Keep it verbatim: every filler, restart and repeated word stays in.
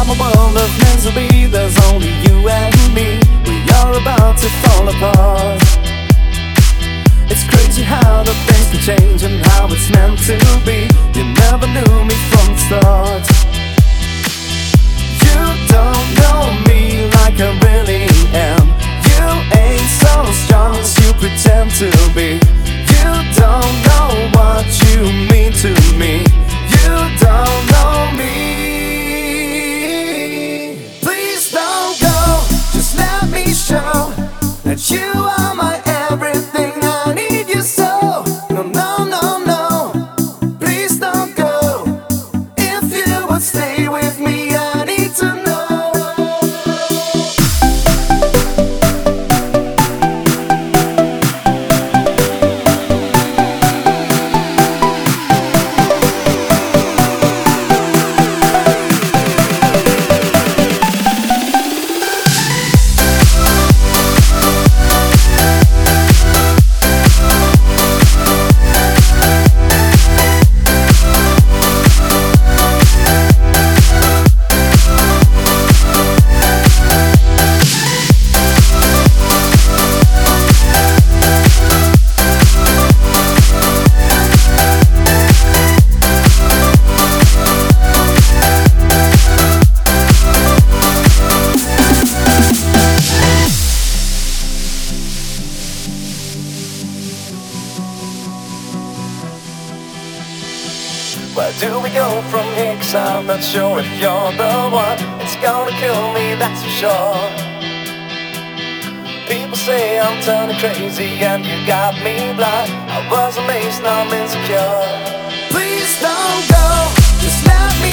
I'm a world of misery, there's only you and me. We are about to fall apart. It's crazy how the things can change and how it's meant to be. You never knew me from the start. You don't know me like I really am. You ain't so strong as you pretend to be. You don't know what you mean to me. You don't know me. Please don't go, just let me show that you are my everything. I need you so. No, no, no, no. Please don't go. If you would stay with me, I need to know. Where do we go from here? Cause I'm not sure if you're the one. It's gonna kill me, that's for sure. People say I'm turning crazy and you got me blind. I was amazed, now I'm insecure. Please don't go, just let me